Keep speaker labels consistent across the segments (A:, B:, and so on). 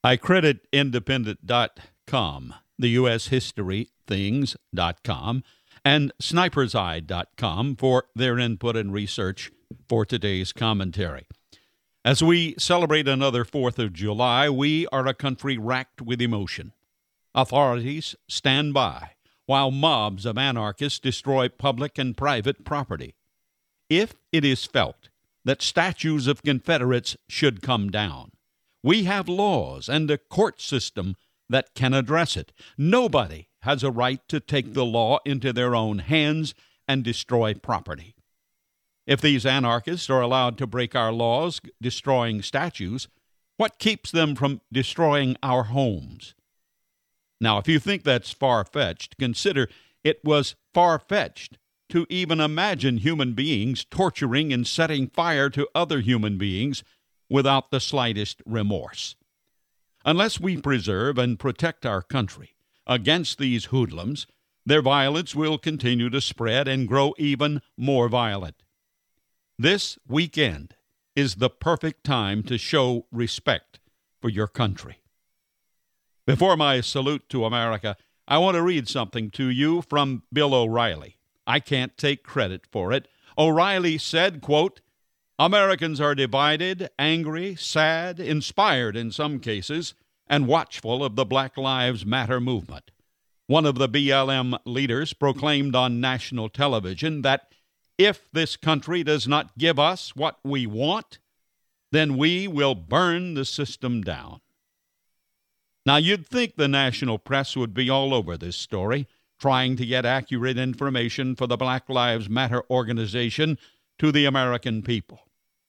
A: I credit Independent.com, the USHistoryThings.com, and SnipersEye.com for their input and research for today's commentary. As we celebrate another 4th of July, we are a country racked with emotion. Authorities stand by while mobs of anarchists destroy public and private property. If it is felt that statues of Confederates should come down, we have laws and a court system that can address it. Nobody has a right to take the law into their own hands and destroy property. If these anarchists are allowed to break our laws, destroying statues, what keeps them from destroying our homes? Now, if you think that's far-fetched, consider it was far-fetched to even imagine human beings torturing and setting fire to other human beings without the slightest remorse. Unless we preserve and protect our country against these hoodlums, their violence will continue to spread and grow even more violent. This weekend is the perfect time to show respect for your country. Before my salute to America, I want to read something to you from Bill O'Reilly. I can't take credit for it. O'Reilly said, quote, "Americans are divided, angry, sad, inspired in some cases, and watchful of the Black Lives Matter movement. One of the BLM leaders proclaimed on national television that if this country does not give us what we want, then we will burn the system down." Now, you'd think the national press would be all over this story, trying to get accurate information for the Black Lives Matter organization to the American people,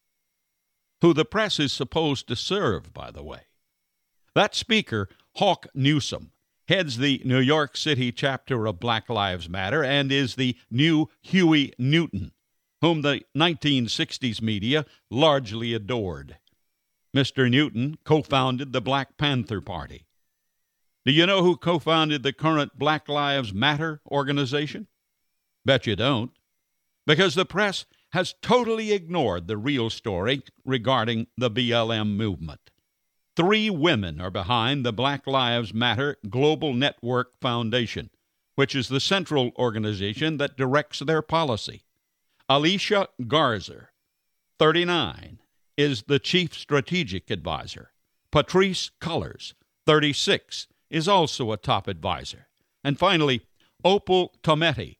A: who the press is supposed to serve, by the way. That speaker, Hawk Newsom, heads the New York City chapter of Black Lives Matter and is the new Huey Newton, whom the 1960s media largely adored. Mr. Newton co-founded the Black Panther Party. Do you know who co-founded the current Black Lives Matter organization? Bet you don't, because the press has totally ignored the real story regarding the BLM movement. 3 women are behind the Black Lives Matter Global Network Foundation, which is the central organization that directs their policy. Alicia Garza, 39, is the chief strategic advisor. Patrisse Cullors, 36, is also a top advisor. And finally, Opal Tometi,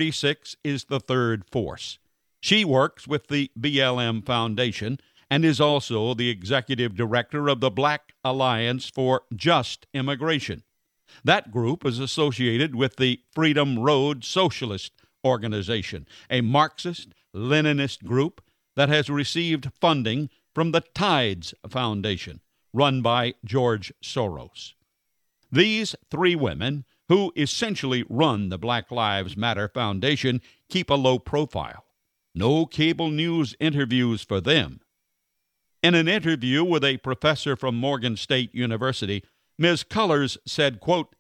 A: 36, is the third force. She works with the BLM Foundation and is also the executive director of the Black Alliance for Just Immigration. That group is associated with the Freedom Road Socialist Organization, a Marxist-Leninist group that has received funding from the Tides Foundation, run by George Soros. These 3 women, who essentially run the Black Lives Matter Foundation, keep a low profile. No cable news interviews for them. In an interview with a professor from Morgan State University, Ms. Cullors said, quote,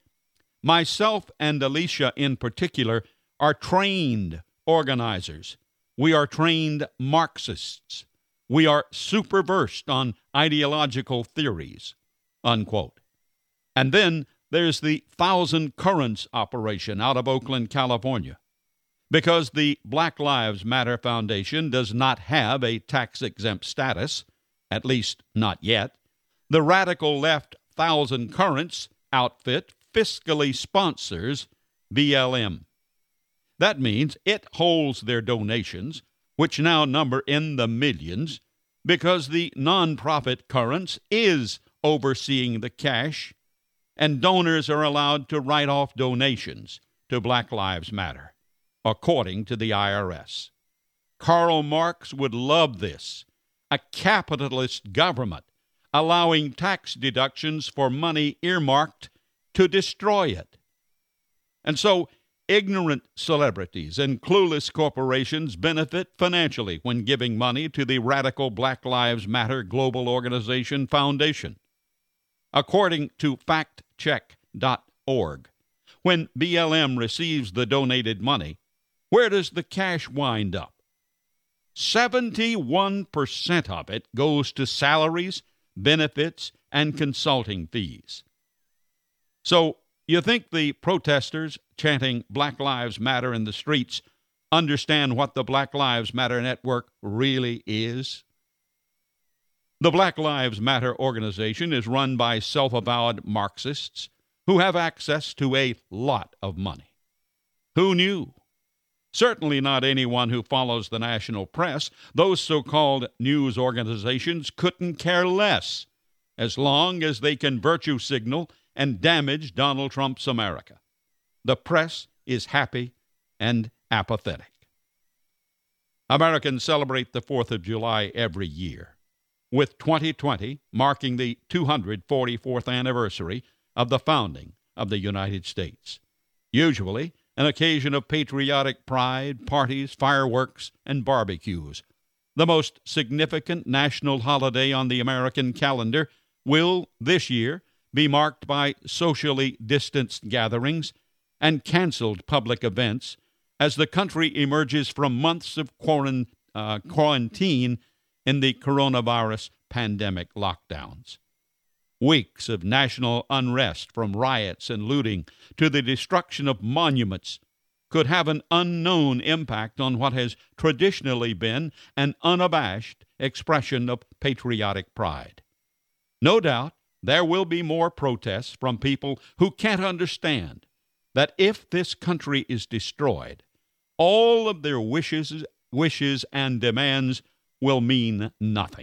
A: "Myself and Alicia in particular are trained organizers. We are trained Marxists. We are super versed on ideological theories," unquote. And then there's the Thousand Currents operation out of Oakland, California. Because the Black Lives Matter Foundation does not have a tax-exempt status, at least not yet, the radical left Thousand Currents outfit fiscally sponsors BLM. That means it holds their donations, which now number in the millions, because the nonprofit Currents is overseeing the cash, and donors are allowed to write off donations to Black Lives Matter, according to the IRS. Karl Marx would love this, a capitalist government allowing tax deductions for money earmarked to destroy it. And so ignorant celebrities and clueless corporations benefit financially when giving money to the radical Black Lives Matter Global Organization Foundation. According to factcheck.org, when BLM receives the donated money, where does the cash wind up? 71% of it goes to salaries, benefits, and consulting fees. So, you think the protesters chanting Black Lives Matter in the streets understand what the Black Lives Matter Network really is? The Black Lives Matter organization is run by self-avowed Marxists who have access to a lot of money. Who knew? Certainly not anyone who follows the national press. Those so-called news organizations couldn't care less as long as they can virtue signal and damage Donald Trump's America. The press is happy and apathetic. Americans celebrate the 4th of July every year, with 2020 marking the 244th anniversary of the founding of the United States. Usually an occasion of patriotic pride, parties, fireworks, and barbecues. The most significant national holiday on the American calendar will, this year, be marked by socially distanced gatherings and canceled public events as the country emerges from months of quarantine in the coronavirus pandemic lockdowns. Weeks of national unrest, from riots and looting to the destruction of monuments, could have an unknown impact on what has traditionally been an unabashed expression of patriotic pride. No doubt there will be more protests from people who can't understand that if this country is destroyed, all of their wishes and demands will mean nothing.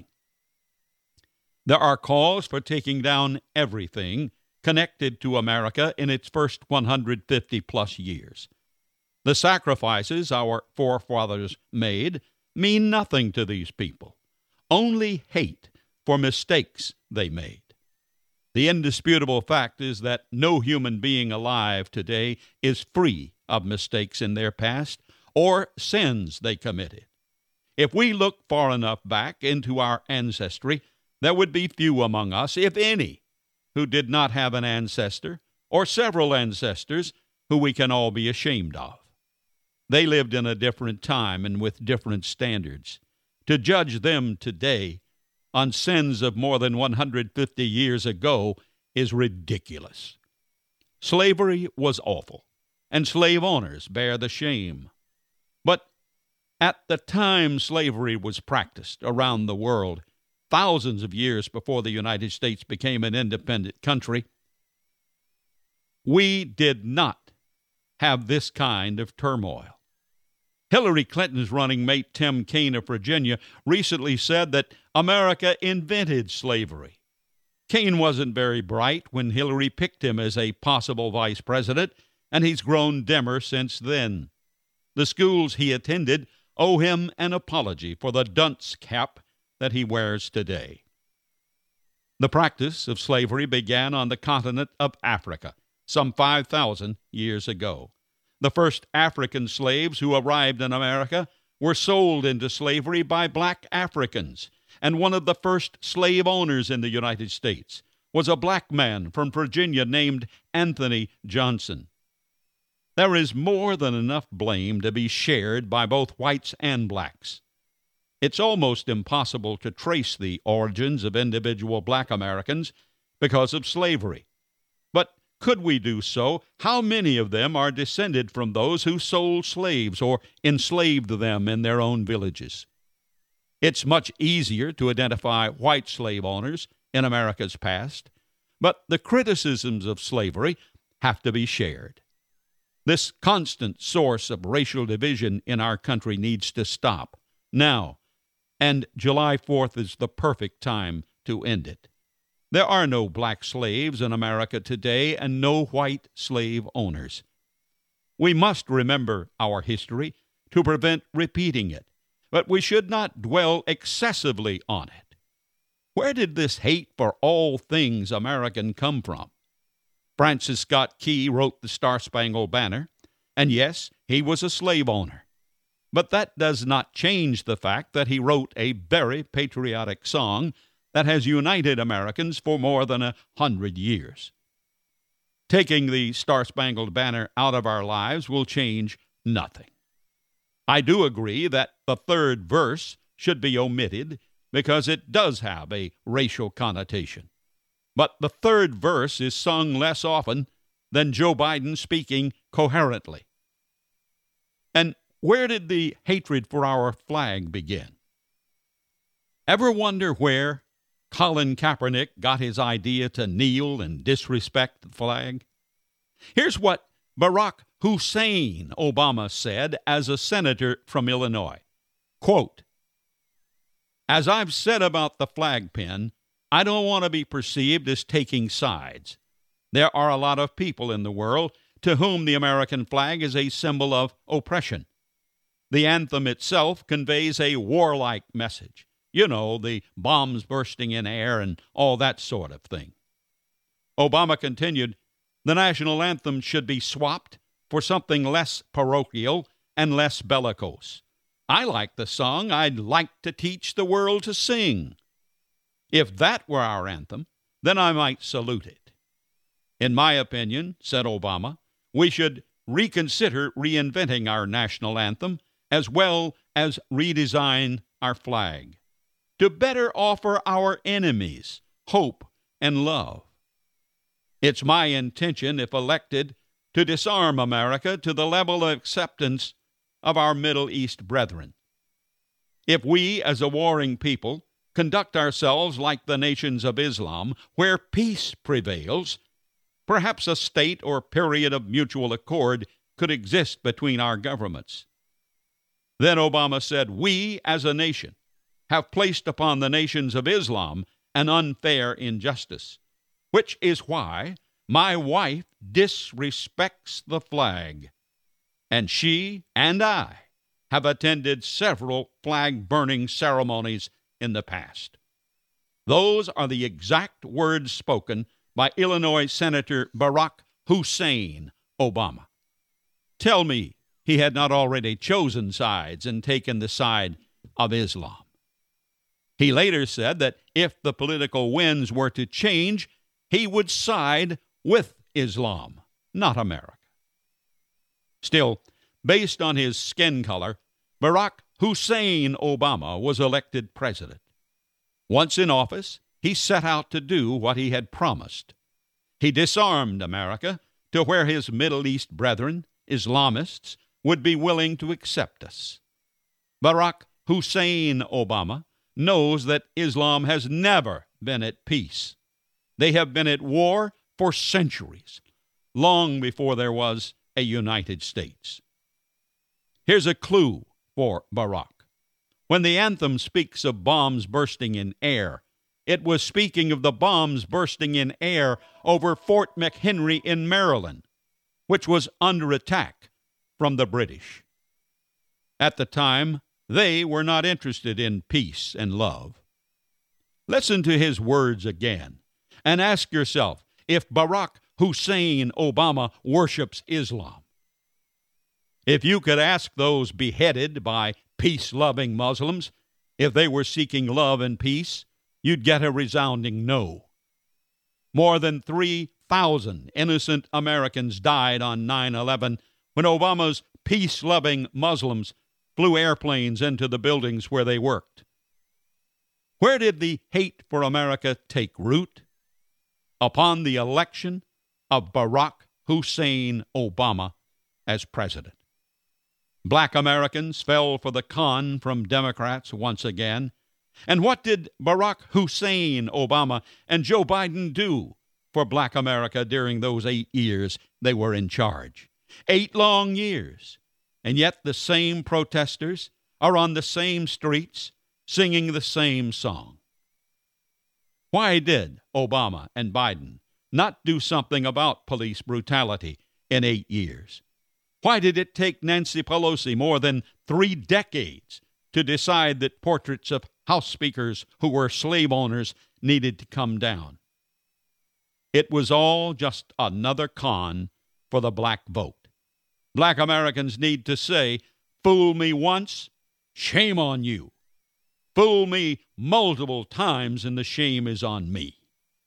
A: There are calls for taking down everything connected to America in its first 150-plus years. The sacrifices our forefathers made mean nothing to these people, only hate for mistakes they made. The indisputable fact is that no human being alive today is free of mistakes in their past or sins they committed. If we look far enough back into our ancestry, there would be few among us, if any, who did not have an ancestor or several ancestors who we can all be ashamed of. They lived in a different time and with different standards. To judge them today on sins of more than 150 years ago is ridiculous. Slavery was awful, and slave owners bear the shame. But at the time slavery was practiced around the world, thousands of years before the United States became an independent country, we did not have this kind of turmoil. Hillary Clinton's running mate, Tim Kaine of Virginia, recently said that America invented slavery. Kaine wasn't very bright when Hillary picked him as a possible vice president, and he's grown dimmer since then. The schools he attended owe him an apology for the dunce cap that he wears today. The practice of slavery began on the continent of Africa some 5,000 years ago. The first African slaves who arrived in America were sold into slavery by black Africans, and one of the first slave owners in the United States was a black man from Virginia named Anthony Johnson. There is more than enough blame to be shared by both whites and blacks. It's almost impossible to trace the origins of individual black Americans because of slavery. But could we do so, how many of them are descended from those who sold slaves or enslaved them in their own villages? It's much easier to identify white slave owners in America's past, but the criticisms of slavery have to be shared. This constant source of racial division in our country needs to stop now, and July 4th is the perfect time to end it. There are no black slaves in America today and no white slave owners. We must remember our history to prevent repeating it, but we should not dwell excessively on it. Where did this hate for all things American come from? Francis Scott Key wrote the Star-Spangled Banner, and yes, he was a slave owner. But that does not change the fact that he wrote a very patriotic song that has united Americans for more than 100 years. Taking the Star-Spangled Banner out of our lives will change nothing. I do agree that the third verse should be omitted because it does have a racial connotation. but the third verse is sung less often than Joe Biden speaking coherently. And where did the hatred for our flag begin? Ever wonder where Colin Kaepernick got his idea to kneel and disrespect the flag? Here's what Barack Hussein Obama said as a senator from Illinois. Quote, "As I've said about the flag pin, I don't want to be perceived as taking sides. There are a lot of people in the world to whom the American flag is a symbol of oppression. The anthem itself conveys a warlike message. You know, the bombs bursting in air and all that sort of thing." Obama continued, "The national anthem should be swapped for something less parochial and less bellicose. I like the song I'd like to teach the world to sing. If that were our anthem, then I might salute it. In my opinion," said Obama, "we should reconsider reinventing our national anthem as well as redesign our flag to better offer our enemies hope and love. It's my intention, if elected, to disarm America to the level of acceptance of our Middle East brethren. If we, as a warring people, conduct ourselves like the nations of Islam, where peace prevails, perhaps a state or period of mutual accord could exist between our governments." Then Obama said, "We, as a nation, have placed upon the nations of Islam an unfair injustice, which is why my wife disrespects the flag, and she and I have attended several flag-burning ceremonies in the past." Those are the exact words spoken by Illinois Senator Barack Hussein Obama. Tell me he had not already chosen sides and taken the side of Islam. He later said that if the political winds were to change, he would side with Islam, not America. Still, based on his skin color, Barack Hussein Obama was elected president. Once in office, he set out to do what he had promised. He disarmed America to where his Middle East brethren, Islamists, would be willing to accept us. Barack Hussein Obama knows that Islam has never been at peace. They have been at war for centuries, long before there was a United States. Here's a clue for Barack. When the anthem speaks of bombs bursting in air, it was speaking of the bombs bursting in air over Fort McHenry in Maryland, which was under attack from the British. At the time, they were not interested in peace and love. Listen to his words again and ask yourself if Barack Hussein Obama worships Islam. If you could ask those beheaded by peace-loving Muslims if they were seeking love and peace, you'd get a resounding no. More than 3,000 innocent Americans died on 9/11 when Obama's peace-loving Muslims flew airplanes into the buildings where they worked. Where did the hate for America take root? Upon the election of Barack Hussein Obama as president. Black Americans fell for the con from Democrats once again. And what did Barack Hussein Obama and Joe Biden do for black America during those 8 years they were in charge? 8 long years. And yet the same protesters are on the same streets singing the same song. Why did Obama and Biden not do something about police brutality in 8 years? Why did it take Nancy Pelosi more than 3 decades to decide that portraits of House speakers who were slave owners needed to come down? It was all just another con for the black vote. Black Americans need to say, fool me once, shame on you. Fool me multiple times, and the shame is on me.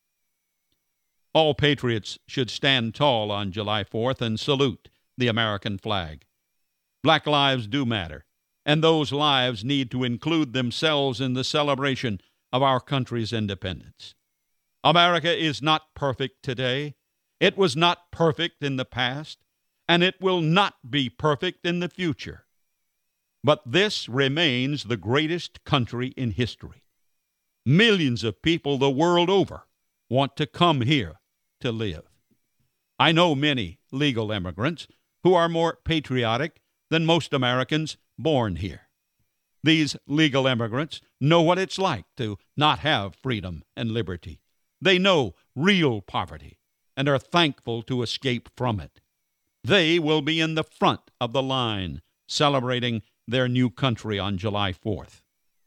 A: All patriots should stand tall on July 4th and salute the American flag. Black lives do matter, and those lives need to include themselves in the celebration of our country's independence. America is not perfect today. It was not perfect in the past, and it will not be perfect in the future. But this remains the greatest country in history. Millions of people the world over want to come here to live. I know many legal immigrants who are more patriotic than most Americans born here. These legal immigrants know what it's like to not have freedom and liberty. They know real poverty and are thankful to escape from it. They will be in the front of the line celebrating their new country on July 4th.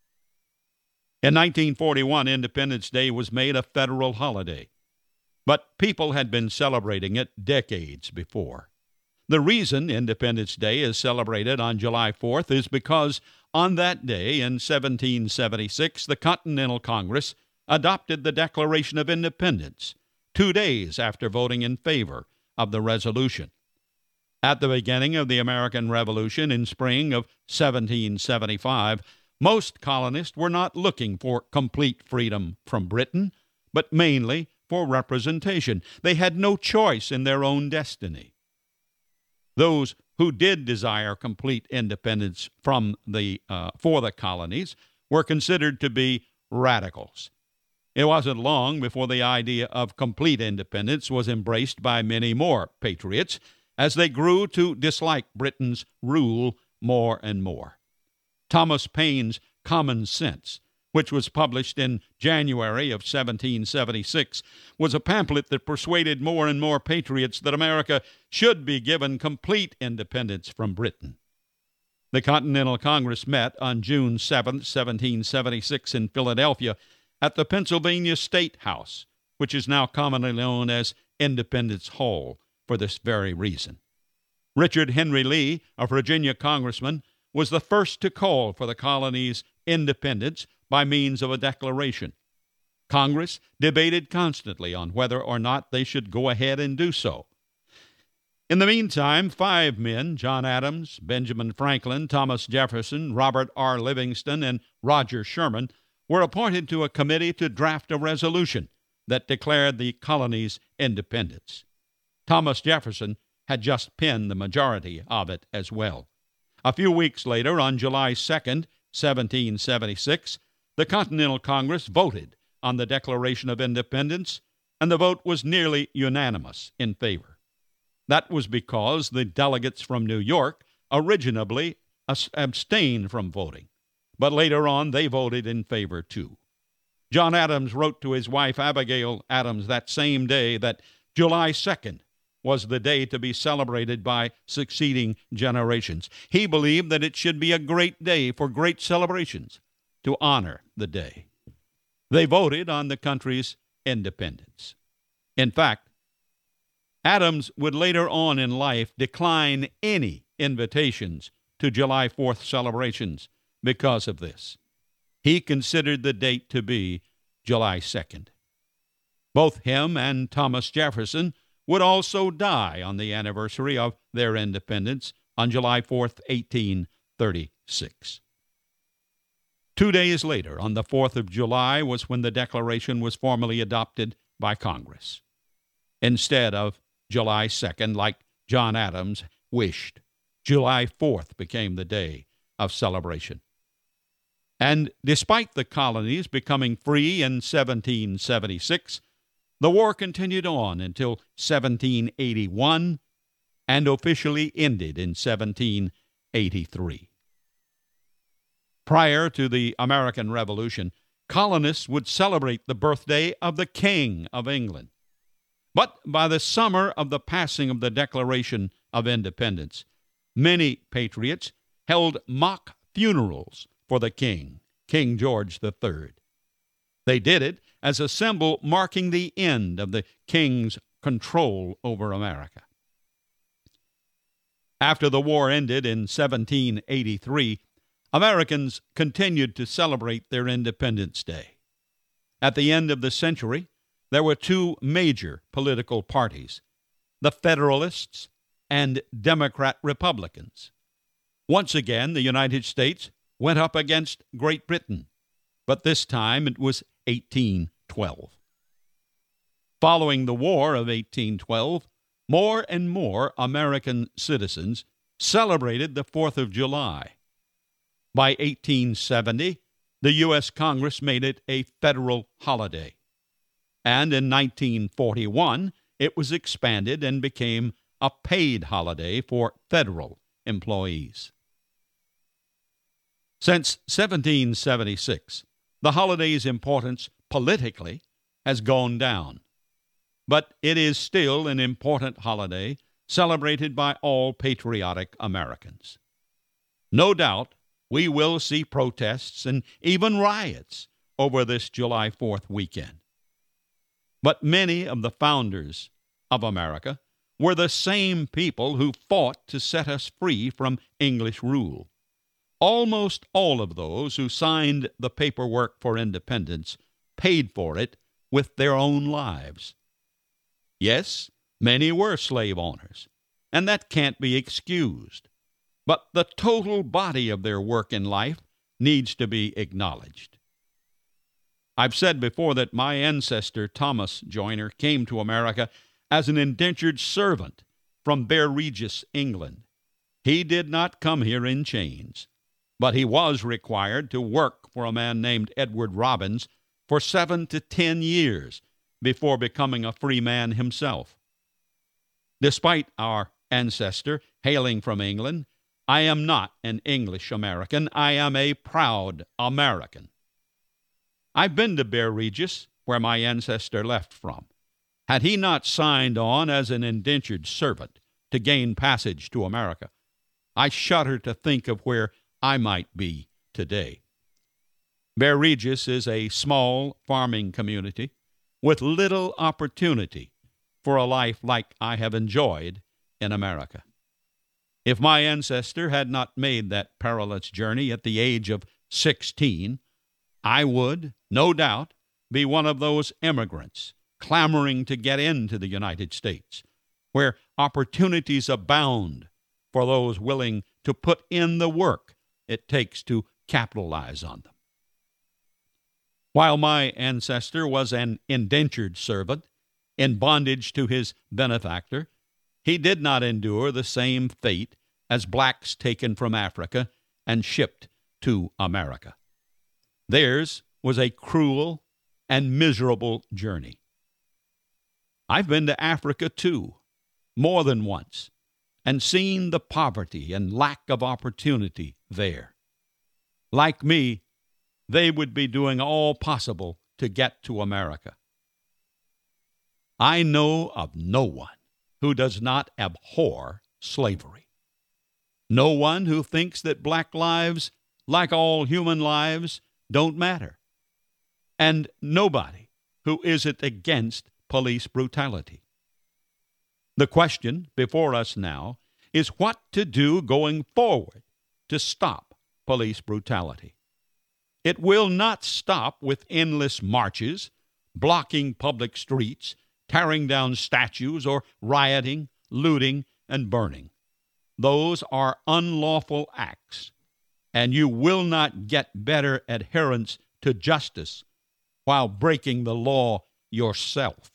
A: In 1941, Independence Day was made a federal holiday, but people had been celebrating it decades before. The reason Independence Day is celebrated on July 4th is because on that day in 1776, the Continental Congress adopted the Declaration of Independence 2 days after voting in favor of the resolution. At the beginning of the American Revolution in spring of 1775, most colonists were not looking for complete freedom from Britain, but mainly for representation. They had no choice in their own destiny. Those who did desire complete independence for the colonies were considered to be radicals. It wasn't long before the idea of complete independence was embraced by many more patriots as they grew to dislike Britain's rule more and more. Thomas Paine's Common Sense, which was published in January of 1776, was a pamphlet that persuaded more and more patriots that America should be given complete independence from Britain. The Continental Congress met on June 7, 1776, in Philadelphia at the Pennsylvania State House, which is now commonly known as Independence Hall, for this very reason. Richard Henry Lee, a Virginia congressman, was the first to call for the colony's independence by means of a declaration. Congress debated constantly on whether or not they should go ahead and do so. In the meantime, 5 men, John Adams, Benjamin Franklin, Thomas Jefferson, Robert R. Livingston, and Roger Sherman, were appointed to a committee to draft a resolution that declared the colony's independence. Thomas Jefferson had just penned the majority of it as well. A few weeks later, on July 2nd, 1776, the Continental Congress voted on the Declaration of Independence, and the vote was nearly unanimous in favor. That was because the delegates from New York originally abstained from voting, but later on they voted in favor too. John Adams wrote to his wife Abigail Adams that same day that July 2nd was the day to be celebrated by succeeding generations. He believed that it should be a great day for great celebrations to honor the day. They voted on the country's independence. In fact, Adams would later on in life decline any invitations to July 4th celebrations because of this. He considered the date to be July 2nd. Both him and Thomas Jefferson would also die on the anniversary of their independence on July 4th, 1836. 2 days later, on the 4th of July, was when the Declaration was formally adopted by Congress. Instead of July 2nd, like John Adams wished, July 4th became the day of celebration. And despite the colonies becoming free in 1776, the war continued on until 1781 and officially ended in 1783. Prior to the American Revolution, colonists would celebrate the birthday of the King of England. But by the summer of the passing of the Declaration of Independence, many patriots held mock funerals for the king, King George III. They did it as a symbol marking the end of the king's control over America. After the war ended in 1783, Americans continued to celebrate their Independence Day. At the end of the century, there were 2 major political parties, the Federalists and Democrat Republicans. Once again, the United States went up against Great Britain, but this time it was 1812. Following the War of 1812, more and more American citizens celebrated the 4th of July. By 1870, the U.S. Congress made it a federal holiday. And in 1941, it was expanded and became a paid holiday for federal employees. Since 1776, the holiday's importance politically has gone down, but it is still an important holiday celebrated by all patriotic Americans. No doubt, we will see protests and even riots over this July 4th weekend. But many of the founders of America were the same people who fought to set us free from English rule. Almost all of those who signed the paperwork for independence paid for it with their own lives. Yes, many were slave owners, and that can't be excused. But the total body of their work in life needs to be acknowledged. I've said before that my ancestor, Thomas Joyner, came to America as an indentured servant from Bear Regis, England. He did not come here in chains, but he was required to work for a man named Edward Robbins for 7 to 10 years before becoming a free man himself. Despite our ancestor hailing from England, I am not an English American. I am a proud American. I've been to Bear Regis, where my ancestor left from. Had he not signed on as an indentured servant to gain passage to America, I shudder to think of where I might be today. Bear Regis is a small farming community with little opportunity for a life like I have enjoyed in America. If my ancestor had not made that perilous journey at the age of 16, I would, no doubt, be one of those immigrants clamoring to get into the United States, where opportunities abound for those willing to put in the work it takes to capitalize on them. While my ancestor was an indentured servant in bondage to his benefactor, he did not endure the same fate as blacks taken from Africa and shipped to America. Theirs was a cruel and miserable journey. I've been to Africa, too, more than once, and seen the poverty and lack of opportunity there. Like me, they would be doing all possible to get to America. I know of no one who does not abhor slavery. No one who thinks that black lives, like all human lives, don't matter. And nobody who isn't against police brutality. The question before us now is what to do going forward to stop police brutality. It will not stop with endless marches, blocking public streets, tearing down statues, or rioting, looting, and burning. Those are unlawful acts, and you will not get better adherence to justice while breaking the law yourself.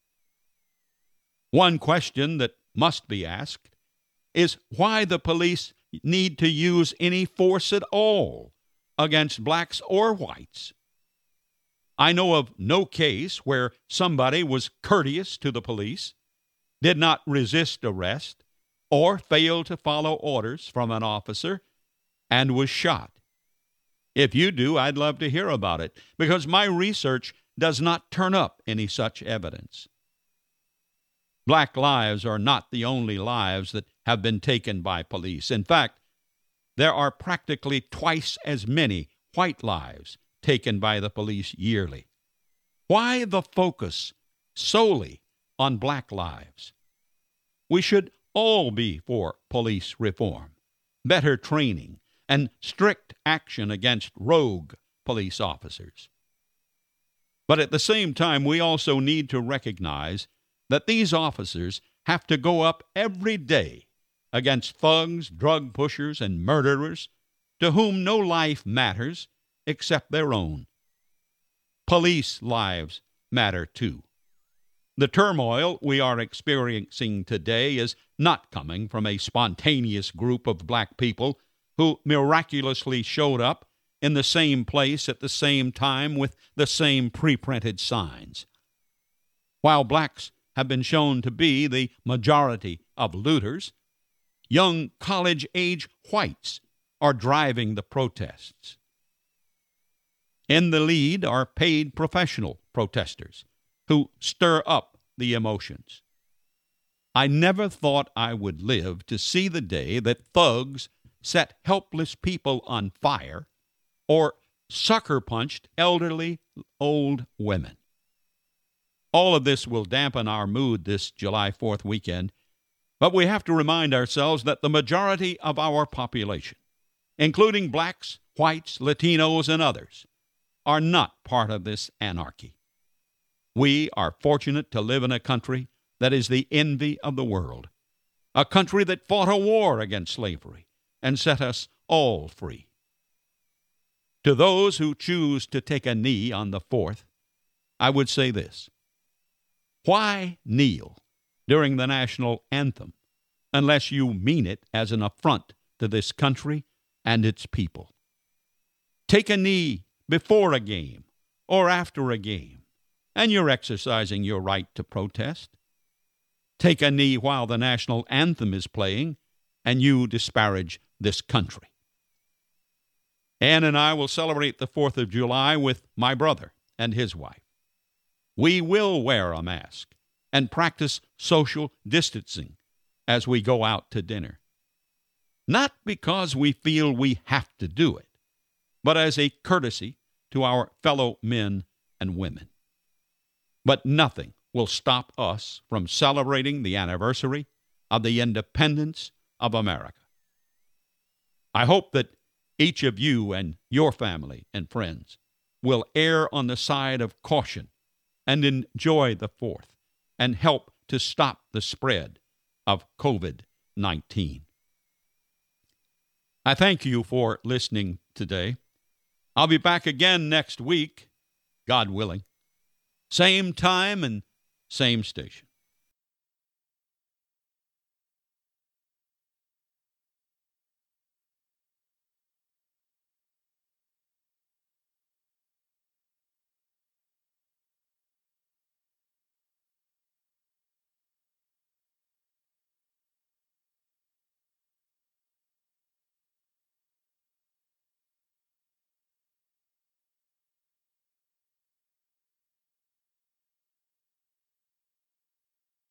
A: One question that must be asked is why the police need to use any force at all against blacks or whites. I know of no case where somebody was courteous to the police, did not resist arrest, or failed to follow orders from an officer, and was shot. If you do, I'd love to hear about it, because my research does not turn up any such evidence. Black lives are not the only lives that have been taken by police. In fact, there are practically twice as many white lives taken by the police yearly. Why the focus solely on black lives? We should all be for police reform, better training, and strict action against rogue police officers. But at the same time, we also need to recognize that these officers have to go up every day against thugs, drug pushers, and murderers to whom no life matters except their own. Police lives matter too. The turmoil we are experiencing today is not coming from a spontaneous group of black people who miraculously showed up in the same place at the same time with the same pre-printed signs. While blacks have been shown to be the majority of looters, young college-age whites are driving the protests. In the lead are paid professional protesters who stir up the emotions. I never thought I would live to see the day that thugs set helpless people on fire or sucker punched elderly old women. All of this will dampen our mood this July 4th weekend, but we have to remind ourselves that the majority of our population, including blacks, whites, Latinos, and others, are not part of this anarchy. We are fortunate to live in a country that is the envy of the world, a country that fought a war against slavery and set us all free. To those who choose to take a knee on the 4th, I would say this: why kneel during the national anthem unless you mean it as an affront to this country and its people? Take a knee before a game or after a game, and you're exercising your right to protest. Take a knee while the national anthem is playing, and you disparage this country. Ann and I will celebrate the 4th of July with my brother and his wife. We will wear a mask and practice social distancing as we go out to dinner. Not because we feel we have to do it, but as a courtesy to our fellow men and women. But nothing will stop us from celebrating the anniversary of the independence of America. I hope that each of you and your family and friends will err on the side of caution and enjoy the 4th and help to stop the spread of COVID-19. I thank you for listening today. I'll be back again next week, God willing. Same time and same station.